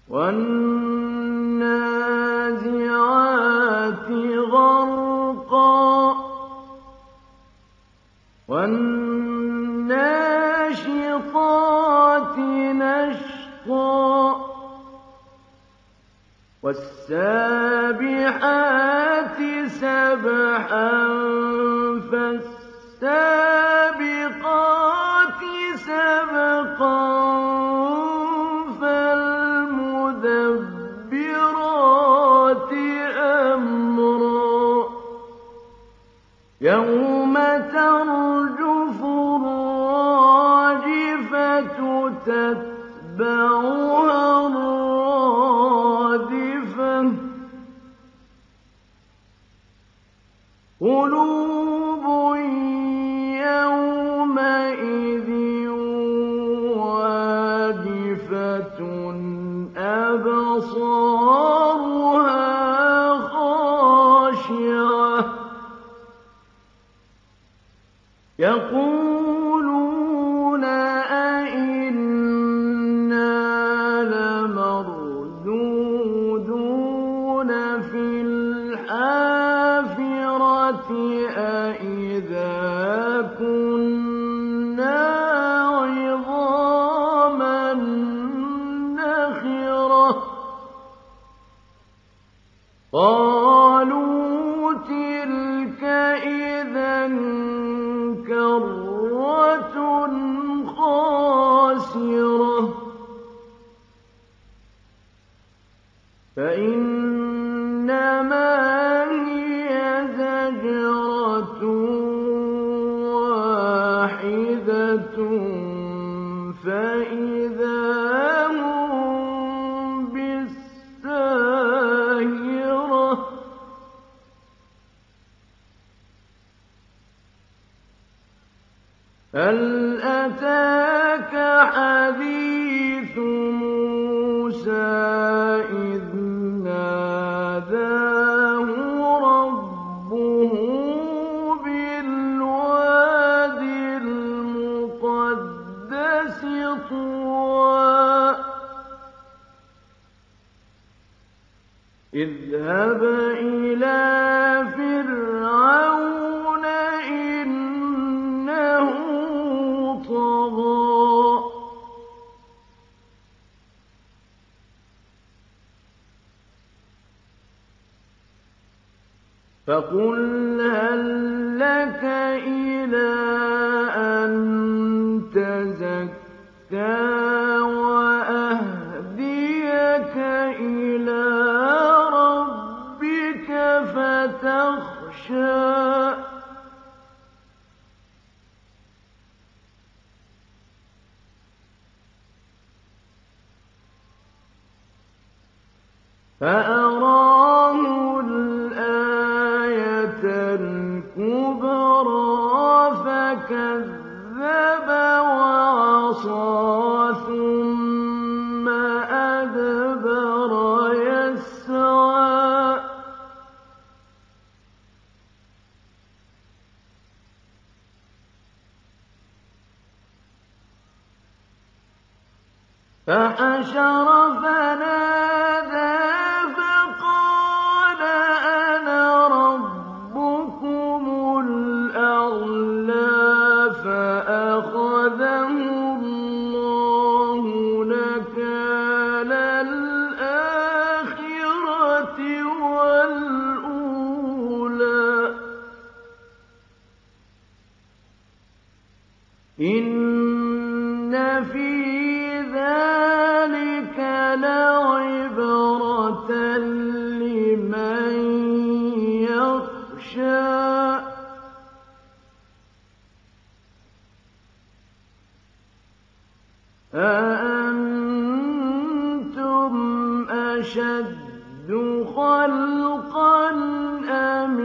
وَالنَّازِعَاتِ غَرْقًا وَالنَّاشِطَاتِ نَشْطًا وَالسَّابِحَاتِ سَبْحًا فَالسَّابِقَاتِ سَبْقًا فَالْمُدَبِّرَاتِ أَمْرًا يَوْمَ تَرْجُفُ الرَّاجِفَةُ تَتْبَعُهَا الرَّادِفَةُ قُلُوبٌ يَوْمَئِذٍ وَاجِفَةٌ أَبْصَارُهَا خَاشِعَةٌ يَقُولُونَ أَإِنَّا لَمَرْدُودُونَ فِي الْحَافِرَةِ أَإِذَا كُنَّا عِظَامًا نَّخِرَةً قَالُوا تِلْكَ إِذًا كَرَّةٌ خَاسِرَةٌ فَإِنَّمَا هِيَ زَجْرَةٌ وَاحِدَةٌ فَإِذَا هُم بِالسَّاهِرَةِ هَلْ أَتَاكَ حَدِيثُ مُوسَىٰ إِذْ نَادَاهُ رَبُّهُ بِالْوَادِ الْمُقَدَّسِ طُوًى اذْهَبْ إِلَىٰ فِرْعَوْنَ إِنَّهُ طَغَىٰ فَقُلْ هَل لَّكَ إِلَىٰ أَن تَزَكَّىٰ وَأَهْدِيَكَ إِلَىٰ رَبِّكَ فَتَخْشَىٰ فَأَرَاهُ الْآيَةَ الْكُبْرَىٰ فَكَذَّبَ وَعَصَىٰ ثُمَّ أَدْبَرَ يَسْعَىٰ فَحَشَرَ فَنَادَىٰ فَقَالَ أَنَا رَبُّكُمُ الْأَعْلَىٰ فَأَخَذَهُ اللَّهُ نَكَالَ الْآخِرَةِ وَالْأُولَىٰ إِنَّ فِي ذَٰلِكَ لَعِبْرَةً لِّمَن يَخْشَىٰ أَأَنتُمْ أَشَدُّ خَلْقًا أَمِ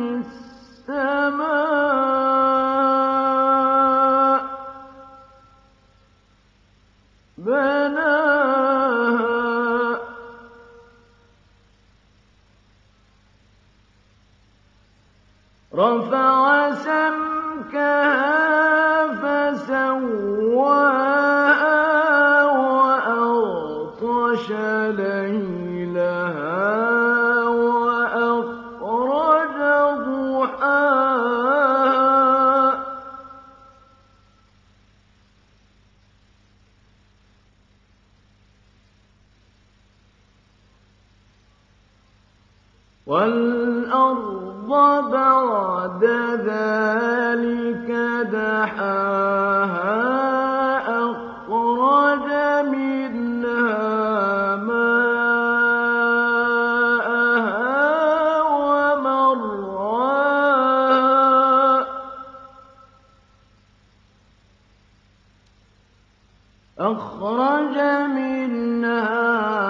السَّمَاءُ بَنَاهَا رَفَعَ سَمْكَهَا فَسَوَّاهَا وَأَغْطَشَ ليلها وأخرج ضحاها والأرض بعد ذلك دحاها أخرج منها ماءها ومرعاها أخرج منها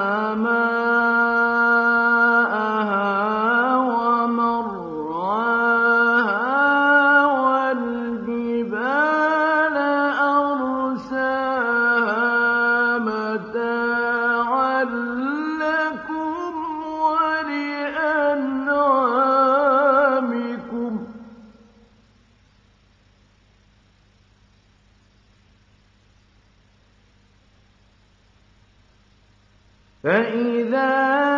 فإذا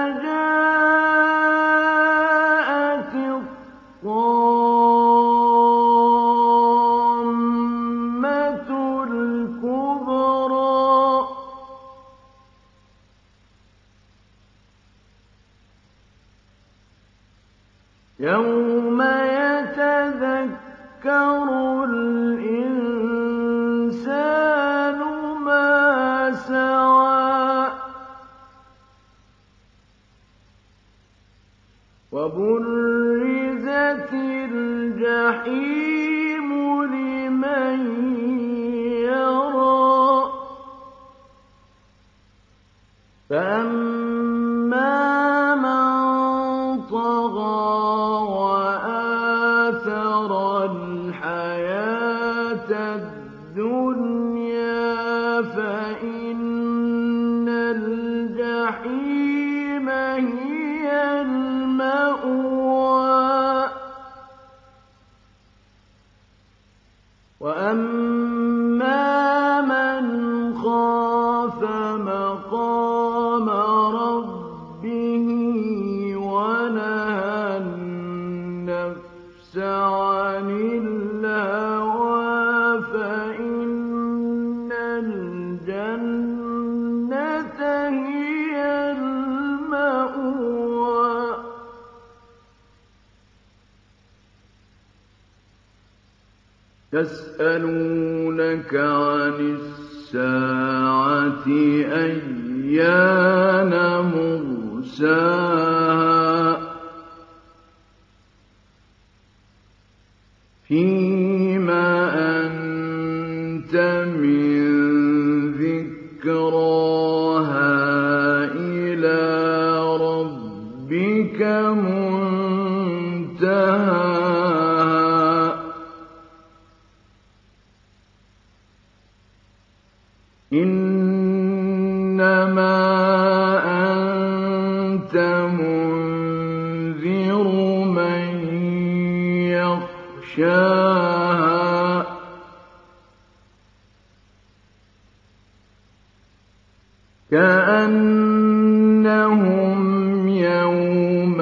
جاءت الطامة الكبرى يوم يتذكر الإنسان ما سعى وبرزت الجحيم لمن يرى فأما من طغى وآثر الحياة الدنيا فإن الجحيم هي المأوى وأما من خاف مقام ربه ونهى النفس عن الهوى فإن الجنة هي المأوى يسألونك عن الساعة أيان مرساها فيما أنت من ذكراها إلى ربك منتهاها إنما أنت منذر من يخشاها كأنهم يوم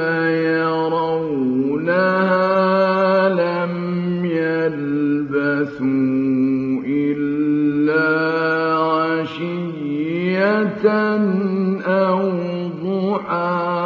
يرونها لم يلبثوا إلا عشية أو ضحاها